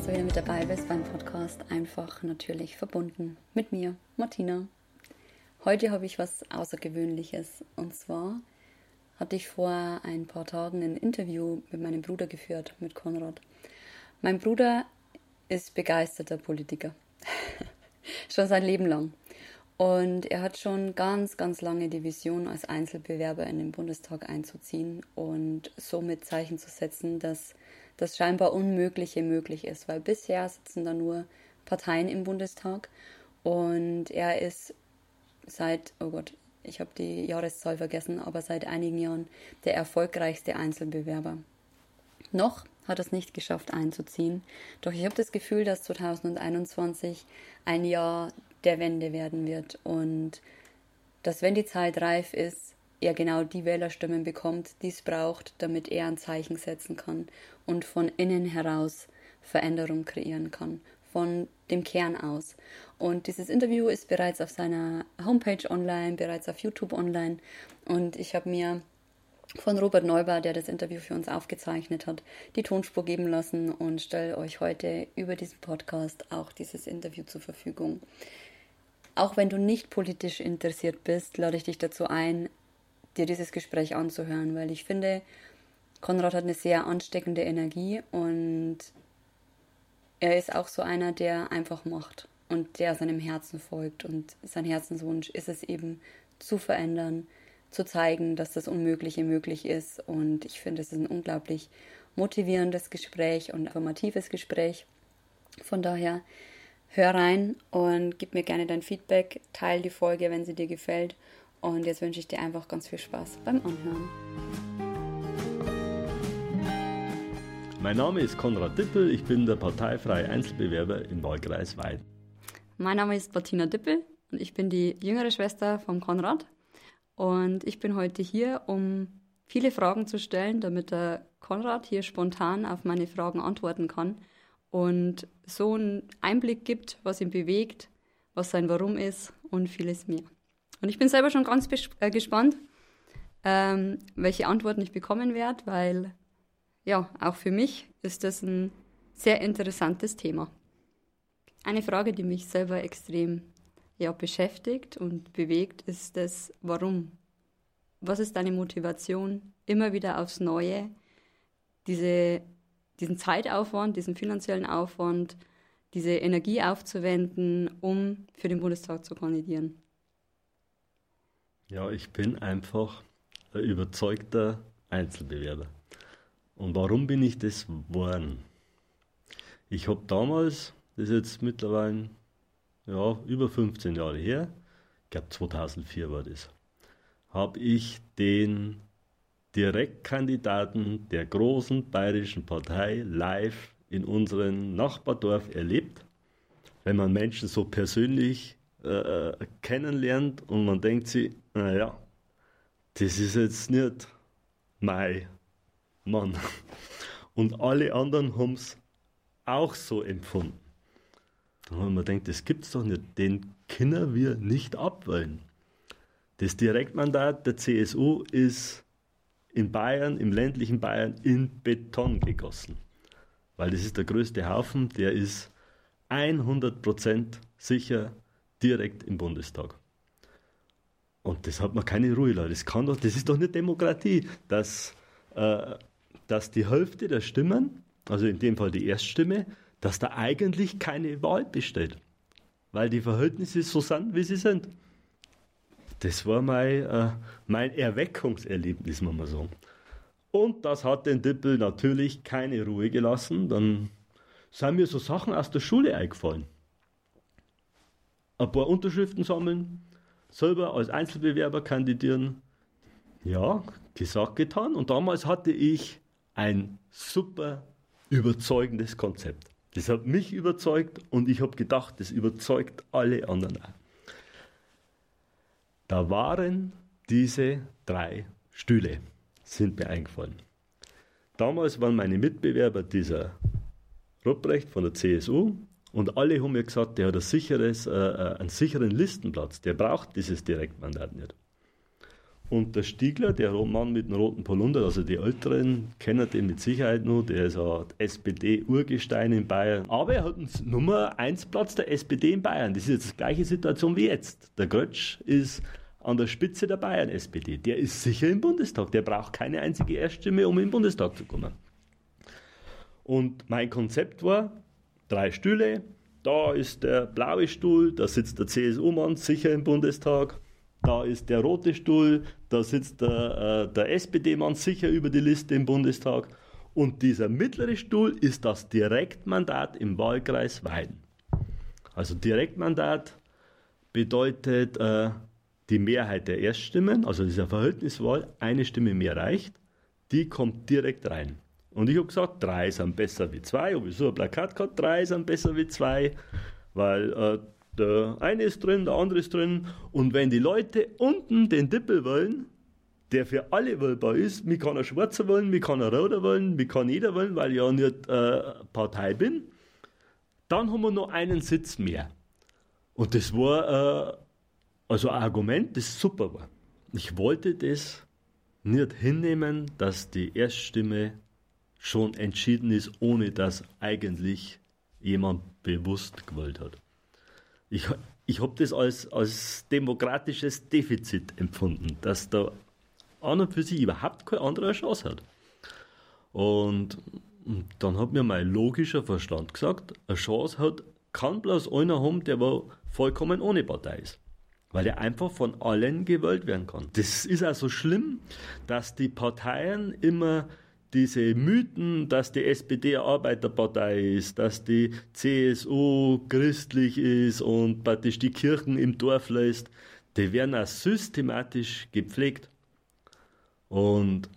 du wieder mit dabei bist beim Podcast Einfach natürlich verbunden mit mir, Martina. Heute habe ich was Außergewöhnliches und zwar hatte ich vor ein paar Tagen ein Interview mit meinem Bruder geführt, mit Konrad. Mein Bruder ist begeisterter Politiker, schon sein Leben lang. Und er hat schon ganz, ganz lange die Vision, als Einzelbewerber in den Bundestag einzuziehen und somit Zeichen zu setzen, dass das scheinbar Unmögliche möglich ist. Weil bisher sitzen da nur Parteien im Bundestag und er ist seit, oh Gott, ich habe die Jahreszahl vergessen, aber seit einigen Jahren der erfolgreichste Einzelbewerber. Noch hat er es nicht geschafft einzuziehen, doch ich habe das Gefühl, dass 2021 ein Jahr der Wende werden wird und dass, wenn die Zeit reif ist, er genau die Wählerstimmen bekommt, die es braucht, damit er ein Zeichen setzen kann und von innen heraus Veränderung kreieren kann, von dem Kern aus. Und dieses Interview ist bereits auf seiner Homepage online, bereits auf YouTube online und ich habe mir von Robert Neuber, der das Interview für uns aufgezeichnet hat, die Tonspur geben lassen und stelle euch heute über diesen Podcast auch dieses Interview zur Verfügung. Auch wenn du nicht politisch interessiert bist, lade ich dich dazu ein, dir dieses Gespräch anzuhören, weil ich finde, Konrad hat eine sehr ansteckende Energie und er ist auch so einer, der einfach macht und der seinem Herzen folgt und sein Herzenswunsch ist es eben, zu verändern, zu zeigen, dass das Unmögliche möglich ist und ich finde, es ist ein unglaublich motivierendes Gespräch und informatives Gespräch. Von daher hör rein und gib mir gerne dein Feedback, teile die Folge, wenn sie dir gefällt und jetzt wünsche ich dir einfach ganz viel Spaß beim Anhören. Mein Name ist Konrad Dippel, ich bin der parteifreie Einzelbewerber im Wahlkreis Weiden. Mein Name ist Bettina Dippel und ich bin die jüngere Schwester von Konrad und ich bin heute hier, um viele Fragen zu stellen, damit der Konrad hier spontan auf meine Fragen antworten kann und so einen Einblick gibt, was ihn bewegt, was sein Warum ist und vieles mehr. Und ich bin selber schon ganz gespannt, welche Antworten ich bekommen werde, weil ja, auch für mich ist das ein sehr interessantes Thema. Eine Frage, die mich selber extrem beschäftigt und bewegt, ist das Warum. Was ist deine Motivation, immer wieder aufs Neue diesen Zeitaufwand, diesen finanziellen Aufwand, diese Energie aufzuwenden, um für den Bundestag zu kandidieren? Ja, ich bin einfach ein überzeugter Einzelbewerber. Und warum bin ich das geworden? Ich habe damals, das ist jetzt mittlerweile über 15 Jahre her, ich glaube 2004 war das, habe ich den Direktkandidaten der großen bayerischen Partei live in unserem Nachbardorf erlebt. Wenn man Menschen so persönlich kennenlernt und man denkt sich, naja, das ist jetzt nicht mein Mann. Und alle anderen haben es auch so empfunden. Und man denkt, das gibt's doch nicht, den können wir nicht abwählen. Das Direktmandat der CSU ist in Bayern, im ländlichen Bayern, in Beton gegossen. Weil das ist der größte Haufen, der ist 100% sicher direkt im Bundestag. Und das hat man keine Ruhe lassen. Das ist doch nicht Demokratie, dass die Hälfte der Stimmen, also in dem Fall die Erststimme, dass da eigentlich keine Wahl besteht. Weil die Verhältnisse so sind, wie sie sind. Das war mein Erweckungserlebnis, muss man sagen. Und das hat den Dippel natürlich keine Ruhe gelassen. Dann sind mir so Sachen aus der Schule eingefallen. Ein paar Unterschriften sammeln, selber als Einzelbewerber kandidieren. Ja, gesagt, getan. Und damals hatte ich ein super überzeugendes Konzept. Das hat mich überzeugt und ich habe gedacht, das überzeugt alle anderen auch. Da waren diese 3 Stühle, sind mir eingefallen. Damals waren meine Mitbewerber dieser Rupprecht von der CSU und alle haben mir gesagt, der hat einen sicheren Listenplatz, der braucht dieses Direktmandat nicht. Und der Stiegler, der Mann mit dem roten Polunder, also die Älteren kennen den mit Sicherheit noch, der ist ein SPD-Urgestein in Bayern. Aber er hat einen Nummer 1 Platz der SPD in Bayern. Das ist jetzt die gleiche Situation wie jetzt. Der Grötsch ist an der Spitze der Bayern-SPD. Der ist sicher im Bundestag. Der braucht keine einzige Erststimme, um in den Bundestag zu kommen. Und mein Konzept war, 3 Stühle, da ist der blaue Stuhl, da sitzt der CSU-Mann sicher im Bundestag. Da ist der rote Stuhl, da sitzt der SPD-Mann sicher über die Liste im Bundestag. Und dieser mittlere Stuhl ist das Direktmandat im Wahlkreis Weiden. Also Direktmandat bedeutet die Mehrheit der Erststimmen, also das ist eine Verhältniswahl, eine Stimme mehr reicht, die kommt direkt rein. Und ich habe gesagt, 3 sind besser wie 2, habe ich so ein Plakat gehabt, 3 sind besser wie 2, weil der eine ist drin, der andere ist drin. Und wenn die Leute unten den Dippel wollen, der für alle wählbar ist, mich kann ein Schwarzer wollen, mich kann ein Roter wollen, mich kann jeder wollen, weil ich ja nicht Partei bin, dann haben wir noch einen Sitz mehr. Und das war also ein Argument, das super war. Ich wollte das nicht hinnehmen, dass die Erststimme schon entschieden ist, ohne dass eigentlich jemand bewusst gewählt hat. Ich habe das als demokratisches Defizit empfunden, dass da an und für sich überhaupt keine andere Chance hat. Und dann hat mir mein logischer Verstand gesagt, eine Chance kann bloß einer haben, der vollkommen ohne Partei ist. Weil er einfach von allen gewählt werden kann. Das ist auch so schlimm, dass die Parteien immer diese Mythen, dass die SPD eine Arbeiterpartei ist, dass die CSU christlich ist und praktisch die Kirchen im Dorf lässt, die werden auch systematisch gepflegt. Und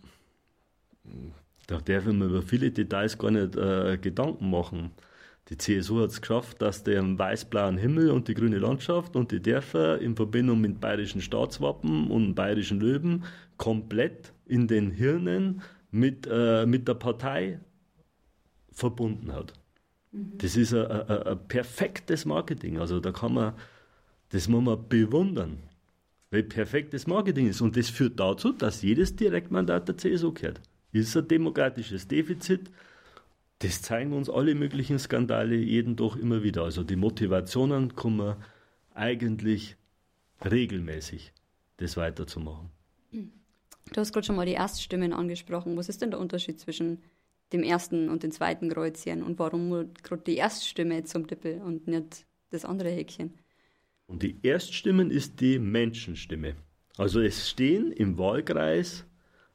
da darf ich mir über viele Details gar nicht Gedanken machen. Die CSU hat es geschafft, dass der weiß-blauen Himmel und die grüne Landschaft und die Dörfer in Verbindung mit dem bayerischen Staatswappen und dem bayerischen Löwen komplett in den Hirnen mit der Partei verbunden hat. Das ist ein perfektes Marketing. Also das muss man bewundern, weil perfektes Marketing ist. Und das führt dazu, dass jedes Direktmandat der CSU gehört. Das ist ein demokratisches Defizit. Das zeigen uns alle möglichen Skandale jeden Tag immer wieder. Also die Motivationen kommen eigentlich regelmäßig, das weiterzumachen. Du hast gerade schon mal die Erststimmen angesprochen. Was ist denn der Unterschied zwischen dem ersten und dem zweiten Kreuzchen? Und warum nur gerade die Erststimme zum Dippel und nicht das andere Häkchen? Und die Erststimmen ist die Menschenstimme. Also es stehen im Wahlkreis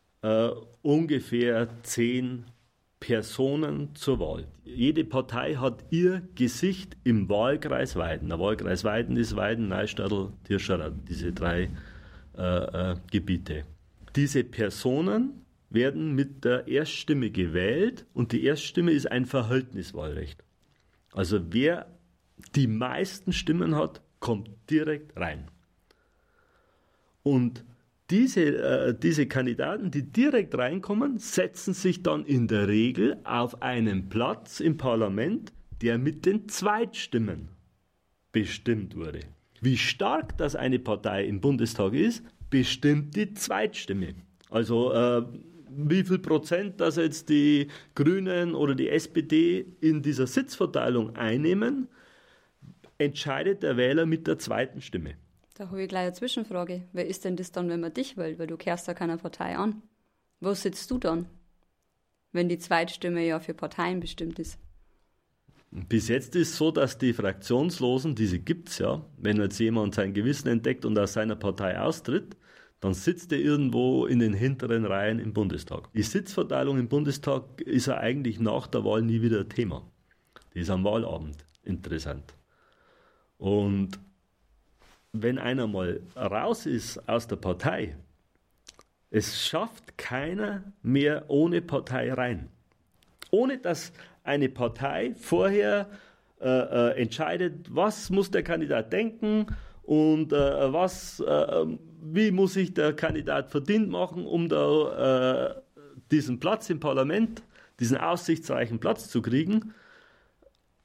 ungefähr 10 Personen zur Wahl. Jede Partei hat ihr Gesicht im Wahlkreis Weiden. Der Wahlkreis Weiden ist Weiden, Neustadtl, Tirschenreuth, diese 3 Gebiete. Diese Personen werden mit der Erststimme gewählt und die Erststimme ist ein Verhältniswahlrecht. Also wer die meisten Stimmen hat, kommt direkt rein. Und diese Kandidaten, die direkt reinkommen, setzen sich dann in der Regel auf einen Platz im Parlament, der mit den Zweitstimmen bestimmt wurde. Wie stark das eine Partei im Bundestag ist, bestimmt die Zweitstimme. Also wie viel Prozent das jetzt die Grünen oder die SPD in dieser Sitzverteilung einnehmen, entscheidet der Wähler mit der zweiten Stimme. Da habe ich gleich eine Zwischenfrage. Wer ist denn das dann, wenn man dich wählt? Weil du kehrst ja keiner Partei an. Wo sitzt du dann, wenn die Zweitstimme ja für Parteien bestimmt ist? Bis jetzt ist es so, dass die Fraktionslosen, diese gibt es ja, wenn jetzt jemand sein Gewissen entdeckt und aus seiner Partei austritt, dann sitzt er irgendwo in den hinteren Reihen im Bundestag. Die Sitzverteilung im Bundestag ist ja eigentlich nach der Wahl nie wieder Thema. Die ist am Wahlabend interessant. Und wenn einer mal raus ist aus der Partei, es schafft keiner mehr ohne Partei rein. Ohne dass eine Partei vorher entscheidet, was muss der Kandidat denken und wie muss sich der Kandidat verdient machen, um da diesen Platz im Parlament, diesen aussichtsreichen Platz zu kriegen,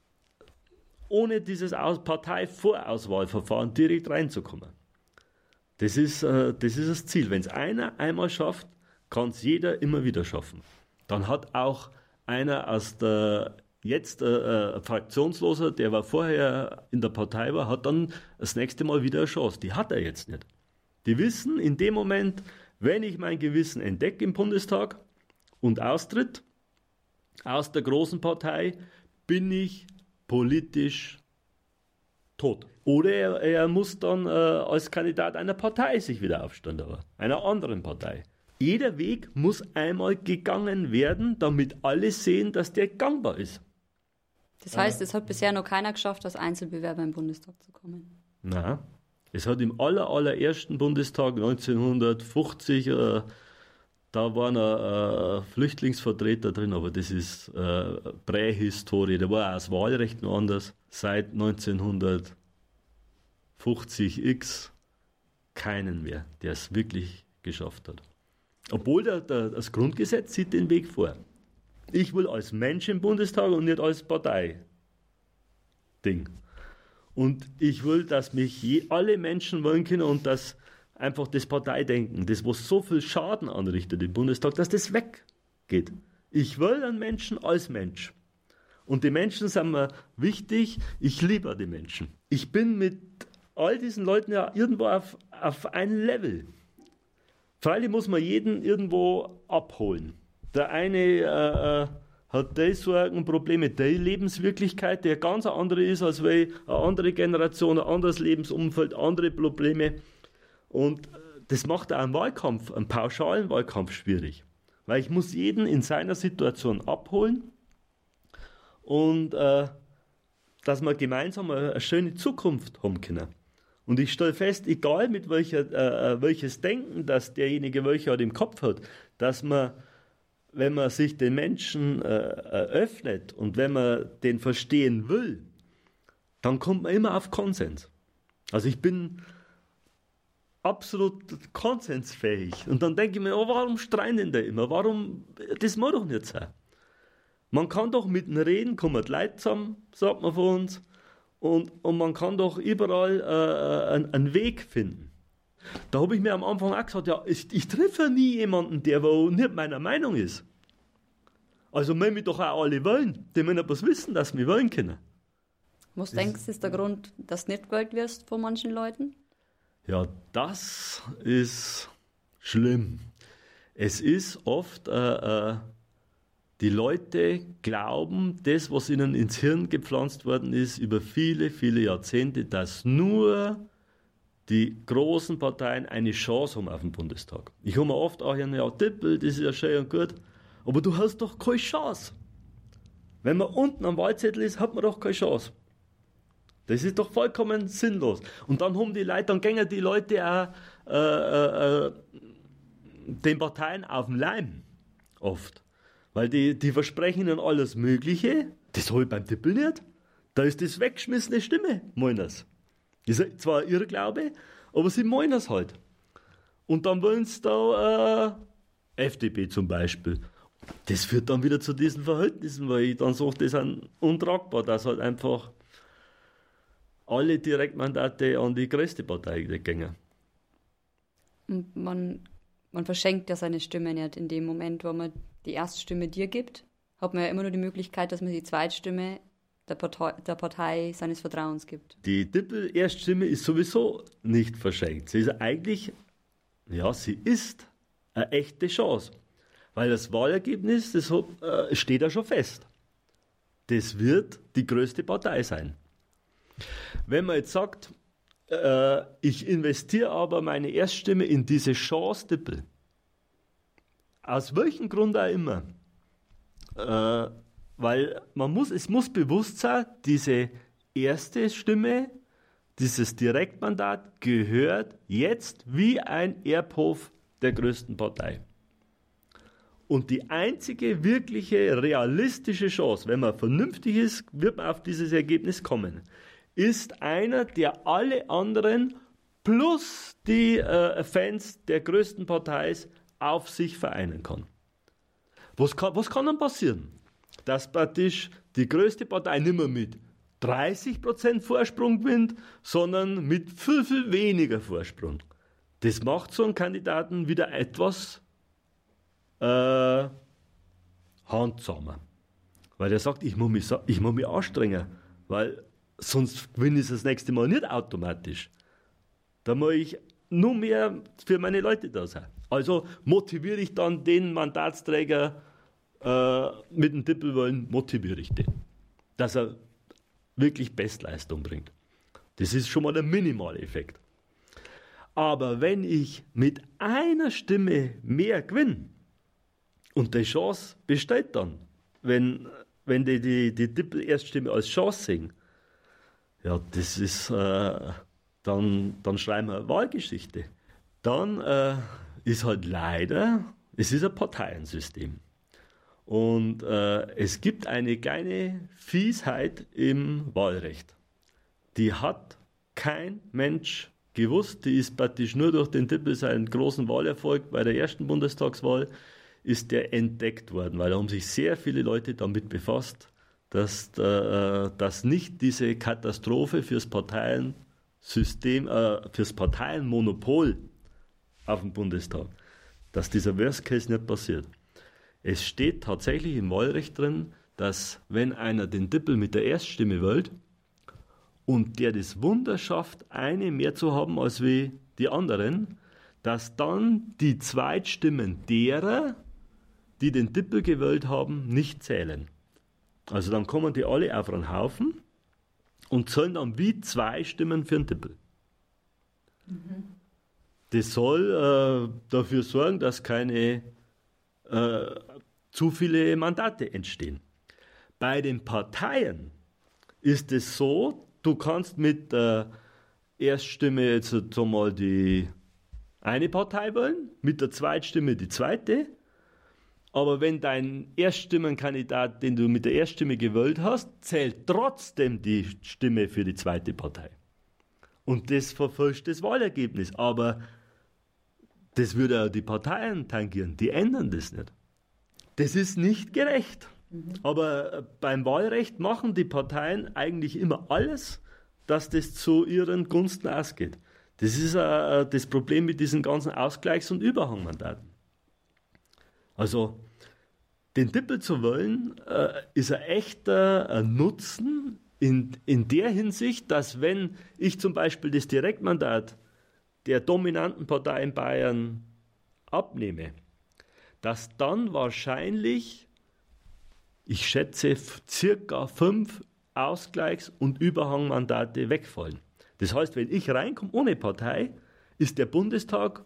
ohne dieses Parteivorauswahlverfahren direkt reinzukommen. Das ist das Ziel. Wenn es einer einmal schafft, kann es jeder immer wieder schaffen. Dann hat auch einer aus der jetzt Fraktionsloser, der war vorher in der Partei war, hat dann das nächste Mal wieder eine Chance. Die hat er jetzt nicht. Die wissen in dem Moment, wenn ich mein Gewissen entdecke im Bundestag und austritt aus der großen Partei, bin ich politisch tot. Oder er muss dann als Kandidat einer Partei sich wieder aufstellen, aber einer anderen Partei. Jeder Weg muss einmal gegangen werden, damit alle sehen, dass der gangbar ist. Das heißt, es hat bisher noch keiner geschafft, als Einzelbewerber im Bundestag zu kommen. Na, es hat im allerersten Bundestag 1950, da waren Flüchtlingsvertreter drin, aber das ist Prähistorie. Da war auch das Wahlrecht noch anders. Seit 1950x keinen mehr, der es wirklich geschafft hat. Obwohl das Grundgesetz sieht den Weg vor. Ich will als Mensch im Bundestag und nicht als Partei-Ding. Und ich will, dass mich alle Menschen wollen können und dass einfach das Parteidenken, das was so viel Schaden anrichtet im Bundestag, dass das weggeht. Ich will einen Menschen als Mensch. Und die Menschen sind mir wichtig, ich liebe die Menschen. Ich bin mit all diesen Leuten ja irgendwo auf ein Level. Freilich muss man jeden irgendwo abholen. Der eine hat die Sorgen, Probleme, die Lebenswirklichkeit, der ganz eine andere ist als eine andere Generation, ein anderes Lebensumfeld, andere Probleme. Und das macht auch einen Wahlkampf, einen pauschalen Wahlkampf schwierig. Weil ich muss jeden in seiner Situation abholen und dass wir gemeinsam eine schöne Zukunft haben können. Und ich stelle fest, egal mit welches Denken, dass derjenige welcher im Kopf hat, dass man, wenn man sich den Menschen öffnet und wenn man den verstehen will, dann kommt man immer auf Konsens. Also ich bin absolut konsensfähig. Und dann denke ich mir, oh, warum streiten denn da immer? Warum? Das muss doch nicht sein. Man kann doch mit dem Reden, kommen die Leute zusammen, sagt man von uns, und man kann doch überall einen Weg finden. Da habe ich mir am Anfang auch gesagt, ja, ich treffe nie jemanden, der nicht meiner Meinung ist. Also müssen wir doch auch alle wollen. Die müssen etwas wissen, dass wir wollen können. Was denkst du, ist der Grund, dass du nicht gewählt wirst von manchen Leuten? Ja, das ist schlimm. Es ist oft, die Leute glauben, das, was ihnen ins Hirn gepflanzt worden ist, über viele, viele Jahrzehnte, dass nur die großen Parteien eine Chance haben auf den Bundestag. Ich habe mir oft auch ja, Tippel, das ist ja schön und gut, aber du hast doch keine Chance. Wenn man unten am Wahlzettel ist, hat man doch keine Chance. Das ist doch vollkommen sinnlos. Und dann haben die Leute, dann gehen die Leute auch den Parteien auf den Leim. Oft. Weil die versprechen ihnen alles Mögliche. Das habe ich beim Tippel nicht. Da ist das weggeschmissene Stimme, meinen das. Das ist zwar ein Irrglaube, aber sie meinen das halt. Und dann wollen sie da FDP zum Beispiel. Das führt dann wieder zu diesen Verhältnissen, weil ich dann sage, das ist untragbar, dass halt einfach alle Direktmandate an die größte Partei gehen. Und man verschenkt ja seine Stimme nicht in dem Moment, wo man die Erststimme dir gibt, hat man ja immer nur die Möglichkeit, dass man die Zweitstimme der Partei seines Vertrauens gibt. Die Tippel-Erststimme ist sowieso nicht verschenkt. Sie ist eigentlich, ja, sie ist eine echte Chance. Weil das Wahlergebnis, das steht ja schon fest. Das wird die größte Partei sein. Wenn man jetzt sagt, ich investiere aber meine Erststimme in diese Chance Tippel, aus welchem Grund auch immer, weil es muss bewusst sein, diese erste Stimme, dieses Direktmandat gehört jetzt wie ein Erbhof der größten Partei. Und die einzige wirkliche realistische Chance, wenn man vernünftig ist, wird man auf dieses Ergebnis kommen, ist einer, der alle anderen plus die Fans der größten Partei auf sich vereinen kann. Was kann dann passieren? Dass praktisch die größte Partei nicht mehr mit 30% Vorsprung gewinnt, sondern mit viel, viel weniger Vorsprung. Das macht so einen Kandidaten wieder etwas handsamer. Weil der sagt, ich muss mich anstrengen, weil sonst gewinne ich das nächste Mal nicht automatisch. Da muss ich nur mehr für meine Leute da sein. Also motiviere ich dann den Mandatsträger mit dem Tippelwollen, motiviere ich den, dass er wirklich Bestleistung bringt. Das ist schon mal der Minimaleffekt. Aber wenn ich mit einer Stimme mehr gewinne, und die Chance besteht dann, wenn die Tippel-Erststimme als Chance sehen, ja, das ist, dann schreiben wir eine Wahlgeschichte. Dann ist halt leider, es ist ein Parteiensystem. Und es gibt eine kleine Fiesheit im Wahlrecht. Die hat kein Mensch gewusst, die ist praktisch nur durch den Tippel seinen großen Wahlerfolg bei der ersten Bundestagswahl ist der entdeckt worden, weil da haben sich sehr viele Leute damit befasst, dass nicht diese Katastrophe fürs Parteiensystem, fürs Parteienmonopol auf dem Bundestag, dass dieser Worst Case nicht passiert. Es steht tatsächlich im Wahlrecht drin, dass wenn einer den Tippel mit der Erststimme wählt und der das Wunder schafft, eine mehr zu haben als wie die anderen, dass dann die Zweitstimmen derer, die den Tippel gewählt haben, nicht zählen. Also dann kommen die alle auf einen Haufen und zählen dann wie 2 Stimmen für den Tippel. Mhm. Das soll dafür sorgen, dass keine zu viele Mandate entstehen. Bei den Parteien ist es so, du kannst mit der Erststimme jetzt einmal die eine Partei wählen, mit der Zweitstimme die zweite, aber wenn dein Erststimmenkandidat, den du mit der Erststimme gewählt hast, zählt trotzdem die Stimme für die zweite Partei. Und das verfälscht das Wahlergebnis. Aber das würde auch die Parteien tangieren. Die ändern das nicht. Das ist nicht gerecht. Aber beim Wahlrecht machen die Parteien eigentlich immer alles, dass das zu ihren Gunsten ausgeht. Das ist das Problem mit diesen ganzen Ausgleichs- und Überhangmandaten. Also, den Tippel zu wählen, ist ein echter Nutzen in der Hinsicht, dass wenn ich zum Beispiel das Direktmandat der dominanten Partei in Bayern abnehme, dass dann wahrscheinlich, ich schätze, circa 5 Ausgleichs- und Überhangmandate wegfallen. Das heißt, wenn ich reinkomme ohne Partei, ist der Bundestag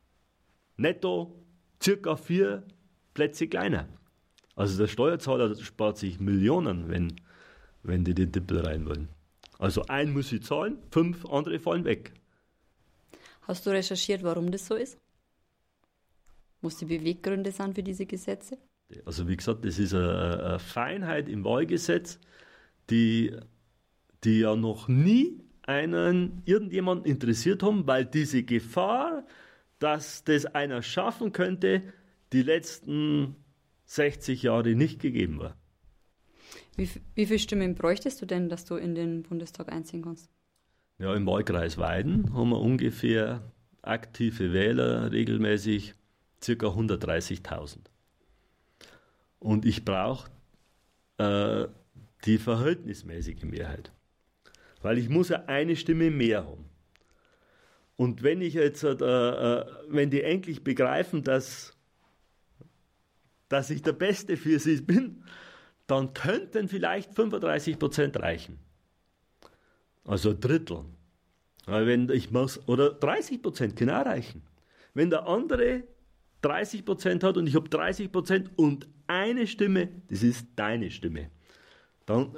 netto circa 4 Plätze kleiner. Also der Steuerzahler spart sich Millionen, wenn die den Tippel rein wollen. Also ein muss sie zahlen, 5 andere fallen weg. Hast du recherchiert, warum das so ist? Was die Beweggründe sind für diese Gesetze? Also wie gesagt, das ist eine Feinheit im Wahlgesetz, die ja noch nie irgendjemanden interessiert haben, weil diese Gefahr, dass das einer schaffen könnte, die letzten 60 Jahre nicht gegeben war. Wie viele Stimmen bräuchtest du denn, dass du in den Bundestag einziehen kannst? Ja, im Wahlkreis Weiden haben wir ungefähr aktive Wähler regelmäßig ca. 130.000. Und ich brauche die verhältnismäßige Mehrheit. Weil ich muss ja eine Stimme mehr haben. Und wenn ich jetzt, wenn die endlich begreifen, dass ich der Beste für sie bin, dann könnten vielleicht 35% reichen. Also ein Drittel. Weil oder 30% kann auch reichen. Wenn der andere 30% hat und ich habe 30% und eine Stimme, das ist deine Stimme, dann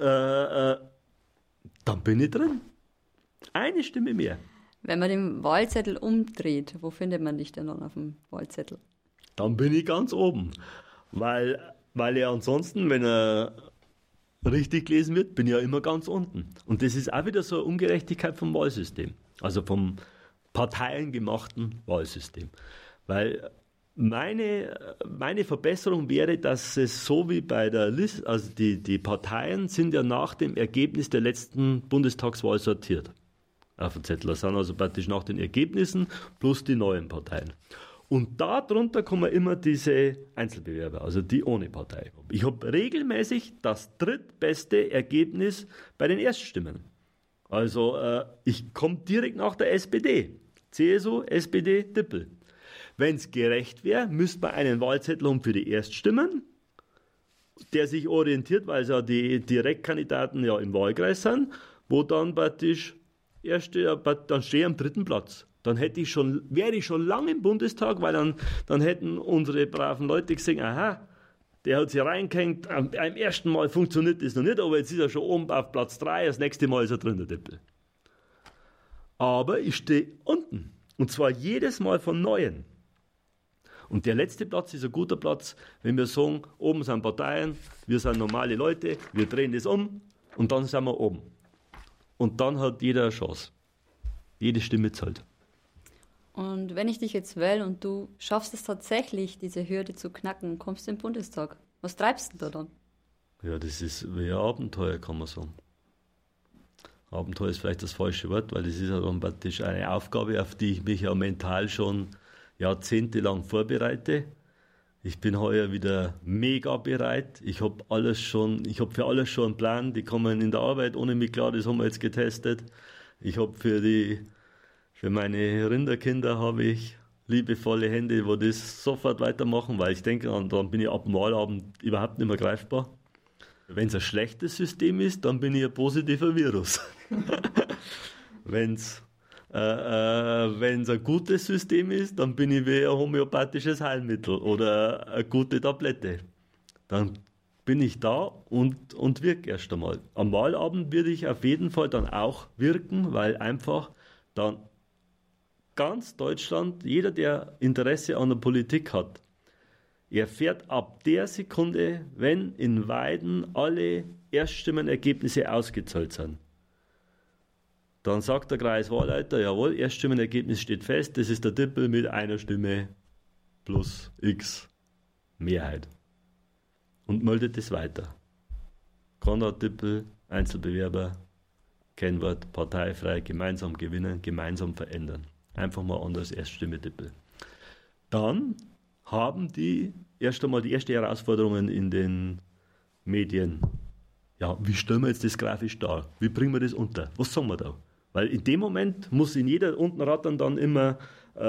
bin ich drin. Eine Stimme mehr. Wenn man den Wahlzettel umdreht, wo findet man dich denn dann auf dem Wahlzettel? Dann bin ich ganz oben. Weil er ansonsten, wenn er richtig gelesen wird, bin ich ja immer ganz unten. Und das ist auch wieder so eine Ungerechtigkeit vom Wahlsystem. Also vom parteiengemachten Wahlsystem. Weil meine Verbesserung wäre, dass es so wie bei der Liste, also die Parteien sind ja nach dem Ergebnis der letzten Bundestagswahl sortiert. auf dem Zettel. Das sind also praktisch nach den Ergebnissen plus die neuen Parteien. Und darunter kommen immer diese Einzelbewerber, also die ohne Partei. Ich habe regelmäßig das drittbeste Ergebnis bei den Erststimmen. Also ich komme direkt nach der SPD. CSU, SPD, Dippel. Wenn es gerecht wäre, müsste man einen Wahlzettel haben für die Erststimmen, der sich orientiert, weil es ja die Direktkandidaten ja im Wahlkreis sind, wo dann praktisch dann stehe ich am dritten Platz. Dann wäre ich schon lange im Bundestag, weil dann hätten unsere braven Leute gesehen, aha, der hat sich reingehängt, am ersten Mal funktioniert das noch nicht, aber jetzt ist er schon oben auf Platz 3, das nächste Mal ist er drin, der Dippel. Aber ich stehe unten, und zwar jedes Mal von Neuem. Und der letzte Platz ist ein guter Platz, wenn wir sagen, oben sind Parteien, wir sind normale Leute, wir drehen das um und dann sind wir oben. Und dann hat jeder eine Chance. Jede Stimme zählt. Und wenn ich dich jetzt wähle und du schaffst es tatsächlich, diese Hürde zu knacken, kommst du in den Bundestag. Was treibst du da dann? Ja, das ist wie ein Abenteuer, kann man sagen. Abenteuer ist vielleicht das falsche Wort, weil das ist ja dann praktisch eine Aufgabe, auf die ich mich ja mental schon jahrzehntelang vorbereite. Ich bin heuer wieder mega bereit. Ich habe für alles schon einen Plan. Die kommen in der Arbeit ohne mich klar, das haben wir jetzt getestet. Ich habe für meine Rinderkinder habe ich liebevolle Hände, wo das sofort weitermachen, weil ich denke, dann bin ich ab dem Wahlabend überhaupt nicht mehr greifbar. Wenn es ein schlechtes System ist, dann bin ich ein positiver Virus. Wenn es ein gutes System ist, dann bin ich wie ein homöopathisches Heilmittel oder eine gute Tablette. Dann bin ich da und wirke erst einmal. Am Wahlabend würde ich auf jeden Fall dann auch wirken, weil einfach dann ganz Deutschland, jeder, der Interesse an der Politik hat, erfährt ab der Sekunde, wenn in Weiden alle Erststimmenergebnisse ausgezahlt sind. Dann sagt der Kreiswahlleiter, jawohl, Erststimmenergebnis steht fest, das ist der Dippel mit einer Stimme plus X Mehrheit. Und meldet es weiter. Konrad Dippel, Einzelbewerber, Kennwort, parteifrei, gemeinsam gewinnen, gemeinsam verändern. Einfach mal anders Erststimme Dippel. Dann haben die erst einmal die ersten Herausforderungen in den Medien. Ja, wie stellen wir jetzt das grafisch dar? Wie bringen wir das unter? Was sagen wir da? Weil in dem Moment muss in jeder unten rattern dann immer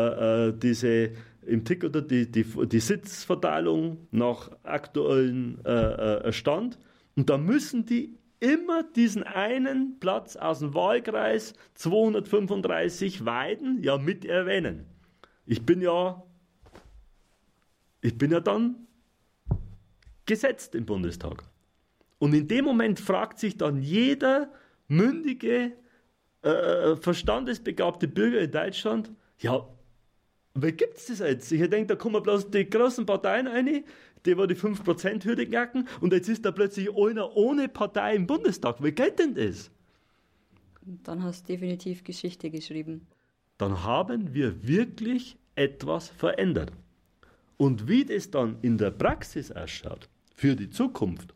im Tick oder die Sitzverteilung nach aktuellen Stand. Und da müssen die immer diesen einen Platz aus dem Wahlkreis 235 Weiden ja mit erwähnen. Ich bin ja dann gesetzt im Bundestag. Und in dem Moment fragt sich dann jeder mündige, verstandesbegabte Bürger in Deutschland, ja, wie gibt es das jetzt? Ich denke, da kommen bloß die großen Parteien rein, die die 5%-Hürde knacken, und jetzt ist da plötzlich einer ohne Partei im Bundestag. Wie geht denn das? Dann hast du definitiv Geschichte geschrieben. Dann haben wir wirklich etwas verändert. Und wie das dann in der Praxis ausschaut, für die Zukunft,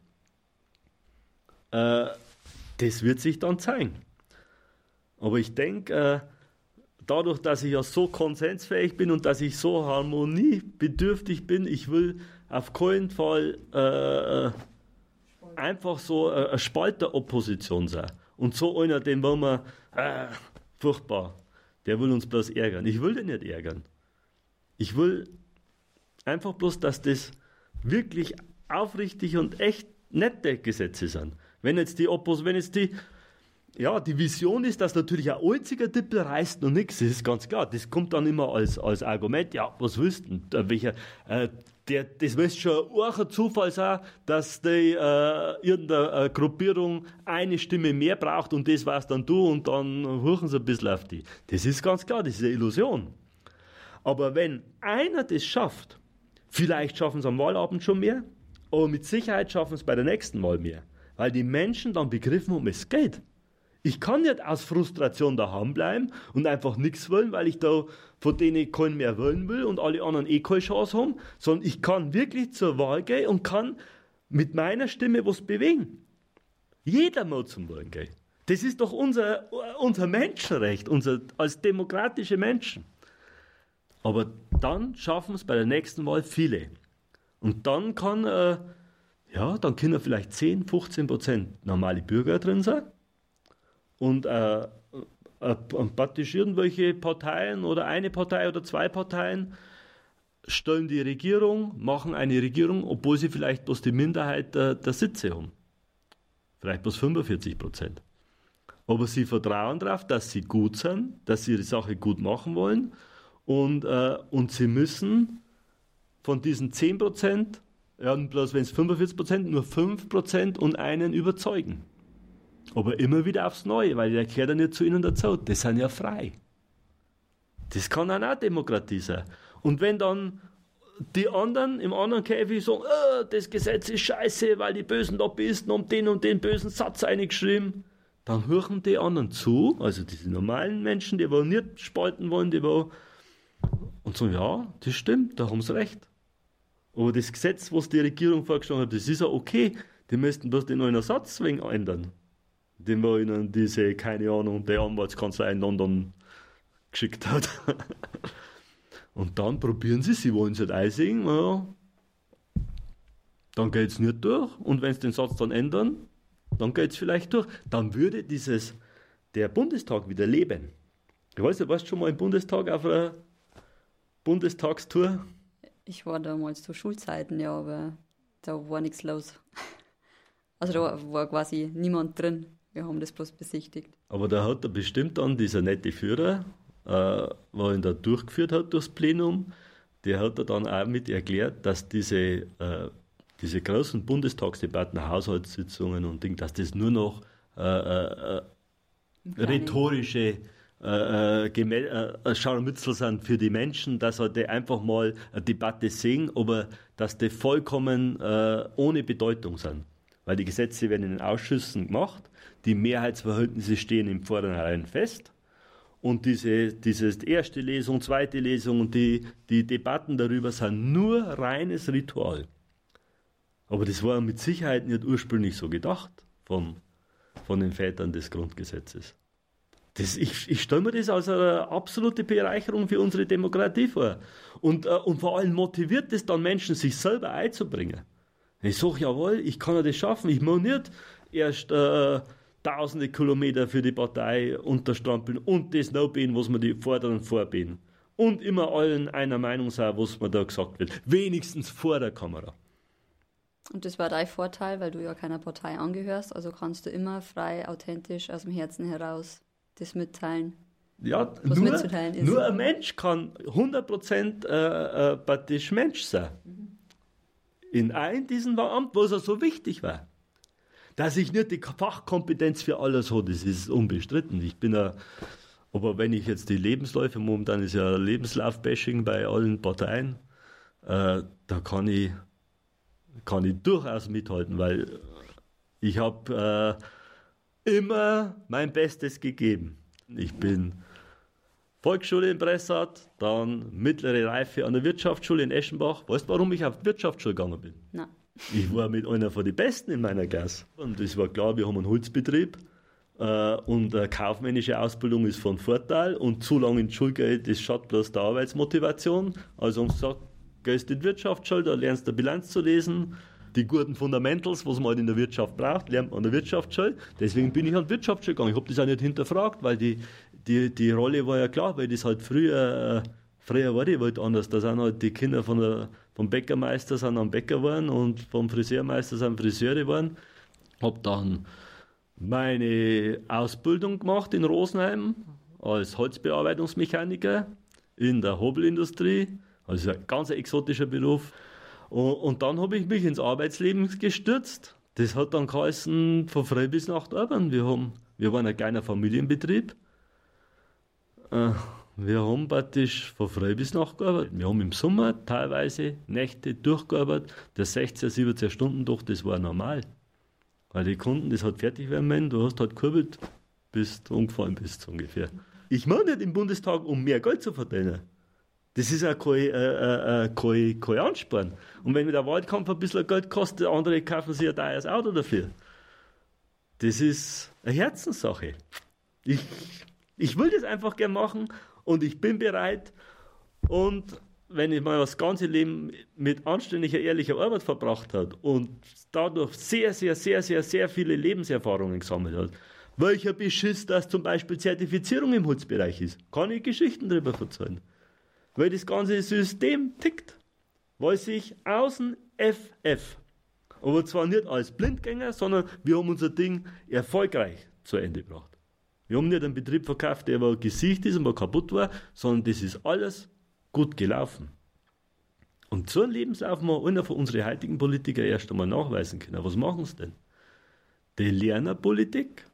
das wird sich dann zeigen. Aber ich denke, dadurch, dass ich ja so konsensfähig bin und dass ich so harmoniebedürftig bin, ich will auf keinen Fall einfach so eine Spalteropposition sein. Und so einer, den wollen wir, furchtbar, der will uns bloß ärgern. Ich will den nicht ärgern. Ich will einfach bloß, dass das wirklich aufrichtig und echt nette Gesetze sind. Wenn jetzt die Vision ist, dass natürlich ein einziger Dippel reißt noch nichts, das ist ganz klar. Das kommt dann immer als Argument, ja, was willst du denn? Das müsste schon ein Zufall sein, dass die irgendeine Gruppierung eine Stimme mehr braucht und das war's dann du und dann huchen sie ein bisschen auf die. Das ist ganz klar, das ist eine Illusion. Aber wenn einer das schafft, vielleicht schaffen sie am Wahlabend schon mehr, aber mit Sicherheit schaffen es bei der nächsten Wahl mehr. Weil die Menschen dann begriffen, um es geht. Ich kann nicht aus Frustration daheim bleiben und einfach nichts wollen, weil ich da von denen keinen mehr wollen will und alle anderen keine Chance haben, sondern ich kann wirklich zur Wahl gehen und kann mit meiner Stimme was bewegen. Jeder muss zum Wahlen gehen. Das ist doch unser Menschenrecht, als demokratische Menschen. Aber dann schaffen es bei der nächsten Wahl viele. Und dann können vielleicht 10, 15% normale Bürger drin sein. Und praktisch irgendwelche Parteien oder eine Partei oder zwei Parteien stellen die Regierung, machen eine Regierung, obwohl sie vielleicht bloß die Minderheit der Sitze haben. Vielleicht bloß 45%. Aber sie vertrauen darauf, dass sie gut sind, dass sie die Sache gut machen wollen und sie müssen von diesen 10%, bloß wenn es 45%, nur 5% und einen überzeugen. Aber immer wieder aufs Neue, weil der gehört ja nicht zu ihnen dazu. Das sind ja frei. Das kann dann auch Demokratie sein. Und wenn dann die anderen im anderen Käfig sagen, das Gesetz ist scheiße, weil die bösen Lobbyisten haben den und den bösen Satz eingeschrieben, dann hören die anderen zu, also diese normalen Menschen, die aber nicht spalten wollen, und sagen, ja, das stimmt, da haben sie recht. Aber das Gesetz, was die Regierung vorgeschlagen hat, das ist ja okay, die müssten bloß den neuen Satz wegen ändern. Den wir ihnen diese, keine Ahnung, der Anwaltskanzlei in London geschickt hat. Und dann probieren sie wollen es nicht einsehen, ja, dann geht es nicht durch. Und wenn sie den Satz dann ändern, dann geht es vielleicht durch. Dann würde der Bundestag wieder leben. Ich weiß nicht, warst du schon mal im Bundestag auf einer Bundestagstour? Ich war damals zu Schulzeiten, ja, aber da war nichts los. Also da war quasi niemand drin. Wir haben das bloß besichtigt. Aber da hat er bestimmt dann dieser nette Führer, der ihn da durchgeführt hat durchs Plenum, der hat er dann auch mit erklärt, dass diese großen Bundestagsdebatten, Haushaltssitzungen und Dinge, dass das nur noch rhetorische Scharmützel sind für die Menschen, dass die einfach mal eine Debatte sehen, aber dass die vollkommen ohne Bedeutung sind. Weil die Gesetze werden in den Ausschüssen gemacht, die Mehrheitsverhältnisse stehen im Vornherein fest und diese erste Lesung, zweite Lesung und die Debatten darüber sind nur reines Ritual. Aber das war mit Sicherheit nicht ursprünglich so gedacht von den Vätern des Grundgesetzes. Ich stelle mir das als eine absolute Bereicherung für unsere Demokratie vor. Und vor allem motiviert es dann Menschen, sich selber einzubringen. Ich sage, jawohl, ich kann ja das schaffen. Ich muss nicht erst tausende Kilometer für die Partei unterstrampeln und das noch-beten, was mir die fordern, vorbeten. Und immer allen einer Meinung sein, was mir da gesagt wird. Wenigstens vor der Kamera. Und das war dein Vorteil, weil du ja keiner Partei angehörst. Also kannst du immer frei, authentisch, aus dem Herzen heraus das mitteilen. Ja, nur ein Mensch kann 100% praktisch Mensch sein. In diesem Amt, was er so wichtig war. Dass ich nicht die Fachkompetenz für alles habe, das ist unbestritten. Aber wenn ich jetzt die Lebensläufe, momentan ist ja Lebenslauf-Bashing bei allen Parteien, da kann ich durchaus mithalten, weil ich habe immer mein Bestes gegeben. Ich bin Volksschule in Bressart, dann mittlere Reife an der Wirtschaftsschule in Eschenbach. Weißt du, warum ich auf die Wirtschaftsschule gegangen bin? Nein. Ich war mit einer von den Besten in meiner Klasse. Und es war klar, wir haben einen Holzbetrieb und eine kaufmännische Ausbildung ist von Vorteil und zu lange in die Schule geht, das schadet bloß der Arbeitsmotivation. Also haben sie gesagt, gehst in die Wirtschaftsschule, da lernst du eine Bilanz zu lesen, die guten Fundamentals, was man halt in der Wirtschaft braucht, lernt man an der Wirtschaftsschule. Deswegen bin ich an die Wirtschaftsschule gegangen. Ich habe das auch nicht hinterfragt, weil die Rolle war ja klar, weil das halt früher war die Welt anders. Da sind halt die Kinder vom Bäckermeister sind am Bäcker geworden und vom Friseurmeister sind Friseure geworden. Habe dann meine Ausbildung gemacht in Rosenheim als Holzbearbeitungsmechaniker in der Hobelindustrie. Also ein ganz exotischer Beruf. Und dann habe ich mich ins Arbeitsleben gestürzt. Das hat dann geheißen, von früh bis Nacht arbeiten. Wir waren ein kleiner Familienbetrieb. Wir haben praktisch von früh bis Nacht gearbeitet. Wir haben im Sommer teilweise Nächte durchgearbeitet. Der 16, 17 Stunden doch, das war normal. Weil die Kunden, das hat fertig werden müssen. Du hast halt gekurbelt, bis du umgefallen bist, so ungefähr. Ich mache nicht im Bundestag, um mehr Geld zu verdienen. Das ist auch kein Ansporn. Und wenn mir der Wahlkampf ein bisschen Geld kostet, andere kaufen sich ein teures Auto dafür. das ist eine Herzenssache. Ich will das einfach gern machen und ich bin bereit. Und wenn ich mal das ganze Leben mit anständiger, ehrlicher Arbeit verbracht habe und dadurch sehr, sehr, sehr, sehr, sehr viele Lebenserfahrungen gesammelt habe, welcher Beschiss, dass zum Beispiel Zertifizierung im Holzbereich ist, kann ich Geschichten darüber erzählen. Weil das ganze System tickt. Weil sich außen FF. Aber zwar nicht als Blindgänger, sondern wir haben unser Ding erfolgreich zu Ende gebracht. Wir haben nicht einen Betrieb verkauft, der mal gesicht ist und mal kaputt war, sondern das ist alles gut gelaufen. Und so einen Lebenslauf mal einer von unseren heutigen Politiker erst einmal nachweisen können. Was machen sie denn? Die lernen Politik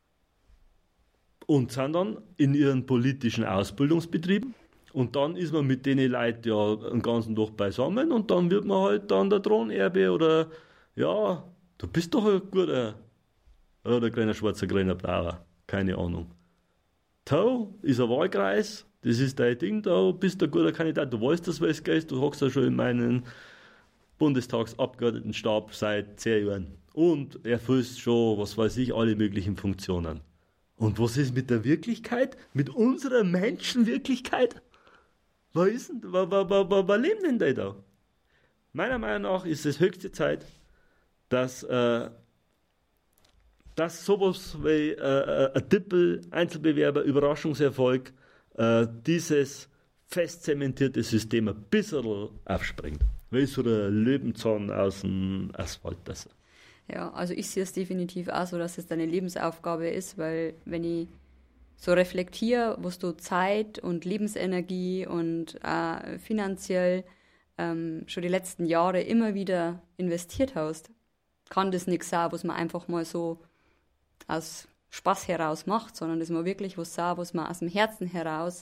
und sind dann in ihren politischen Ausbildungsbetrieben. Und dann ist man mit denen Leuten ja den ganzen Tag beisammen und dann wird man halt dann der Thronerbe oder ja, du bist doch ein guter oder kleiner schwarzer, kleiner blauer, keine Ahnung. Tau ist ein Wahlkreis, das ist dein Ding, da bist du ein guter Kandidat, du weißt das, was es du hockst ja schon in meinen Bundestagsabgeordnetenstab seit 10 Jahren und erfüllst schon, was weiß ich, alle möglichen Funktionen. Und was ist mit der Wirklichkeit? Mit unserer Menschenwirklichkeit? Was ist denn, was leben denn die da? Meiner Meinung nach ist es höchste Zeit, dass sowas wie ein Tippel, Einzelbewerber, Überraschungserfolg, dieses fest zementierte System ein bisschen aufspringt. Wie so ein Löwenzahn aus dem Asphalt. Das. Ja, also ich sehe es definitiv auch so, dass es deine Lebensaufgabe ist, weil wenn ich so reflektiere, was du Zeit und Lebensenergie und finanziell schon die letzten Jahre immer wieder investiert hast, kann das nichts sein, was man einfach mal so aus Spaß heraus macht, sondern das muss wirklich was sein, was man aus dem Herzen heraus,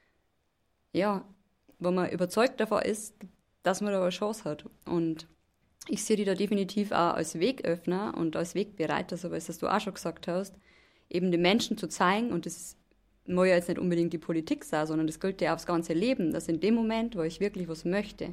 ja, wo man überzeugt davon ist, dass man da eine Chance hat. Und ich sehe die da definitiv auch als Wegöffner und als Wegbereiter, so was du auch schon gesagt hast, eben den Menschen zu zeigen, und das muss ja jetzt nicht unbedingt die Politik sein, sondern das gilt ja aufs ganze Leben, dass in dem Moment, wo ich wirklich was möchte